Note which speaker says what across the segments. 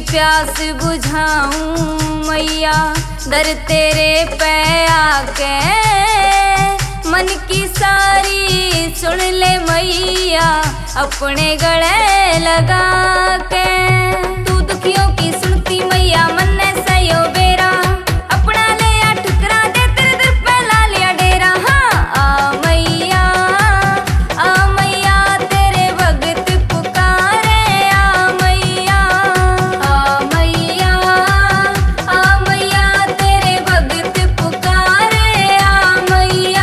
Speaker 1: प्यास बुझाऊं मैया दर तेरे पे आके। मन की सारी सुन ले मैया अपने गले लगा के। तू दुखियों की सुनती मैया मन ने सयो बेरा, अपना ले आ ठुकरा दे तेरे दर पे ला लिया डेरा। हाँ आ मैया तेरे भगत पुकारे। आ मैया तेरे भगत पुकारे। आ मैया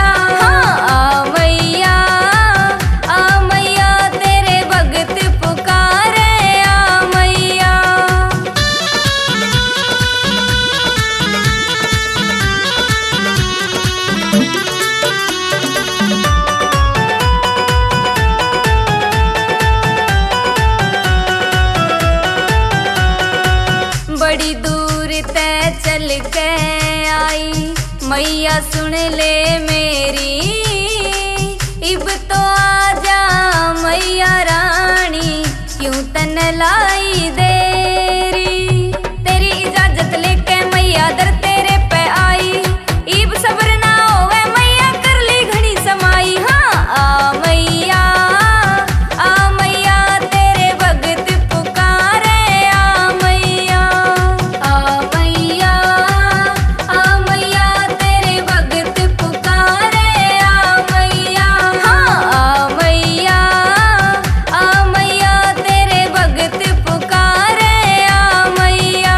Speaker 1: तेरे भगत पुकारे। आ मैया। बड़ी दूर तय चल के आई मैया सुन ले मेरी। इब तो आजा मैया रानी क्यों तन लाई देरी। तेरी इजाजत लेके मैया दर तेरे पे आई। इब सब्र ना होवे मैया कर ली घड़ी समाई। हाँ आ मैया तेरे भगत पुकारे। आ मैया तेरे भगत पुकारे। आ मैया तेरे भगत पुकारे। आ मैया।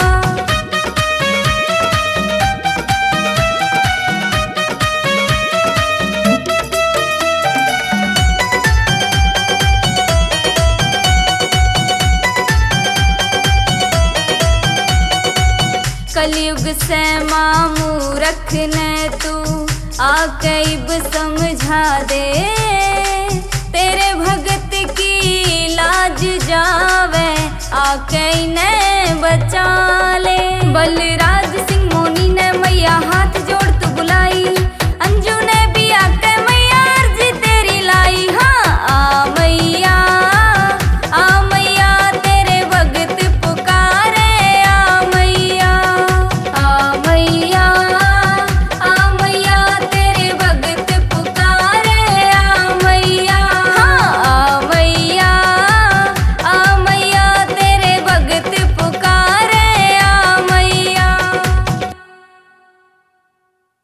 Speaker 1: कलयुग से मामू रखने तू आके इब समझा दे।